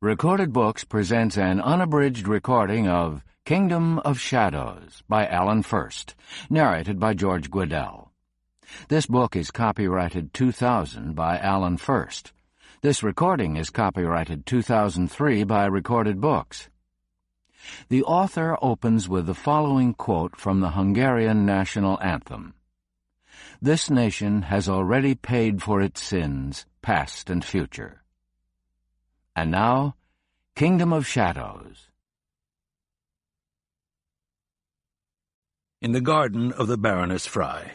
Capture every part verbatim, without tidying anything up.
Recorded Books presents an unabridged recording of Kingdom of Shadows by Alan Furst, narrated by George Guidall. This book is copyrighted two thousand by Alan Furst. This recording is copyrighted two thousand three by Recorded Books. The author opens with the following quote from the Hungarian national anthem. "This nation has already paid for its sins, past and future." And now, Kingdom of Shadows. In the garden of the Baroness Fry.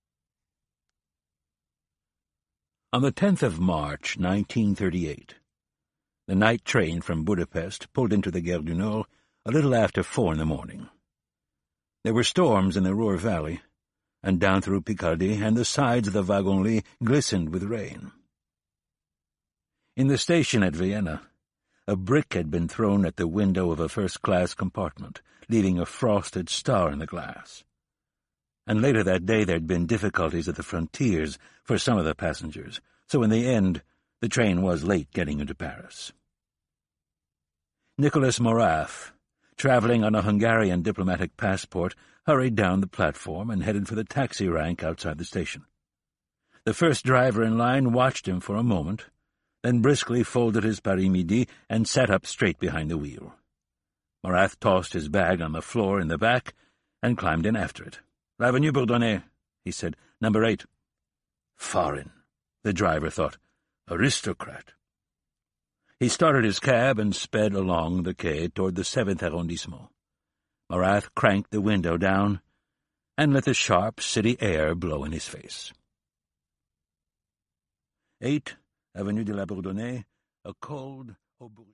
On the tenth of March, nineteen thirty-eight, the night train from Budapest pulled into the Gare du Nord a little after four in the morning. There were storms in the Ruhr Valley, and down through Picardy, and the sides of the wagon-lit glistened with rain. In the station at Vienna, a brick had been thrown at the window of a first-class compartment, leaving a frosted star in the glass. And later that day there had been difficulties at the frontiers for some of the passengers, so in the end the train was late getting into Paris. Nicholas Morath, travelling on a Hungarian diplomatic passport, hurried down the platform and headed for the taxi rank outside the station. The first driver in line watched him for a moment, then briskly folded his Paris-Midi and sat up straight behind the wheel. Morath tossed his bag on the floor in the back and climbed in after it. "L'Avenue Bourdonnais," he said. "Number eight." Foreign, the driver thought. Aristocrat. He started his cab and sped along the quay toward the seventh arrondissement. Morath cranked the window down and let the sharp city air blow in his face. Eight, Avenue de la Bourdonnais, a cold,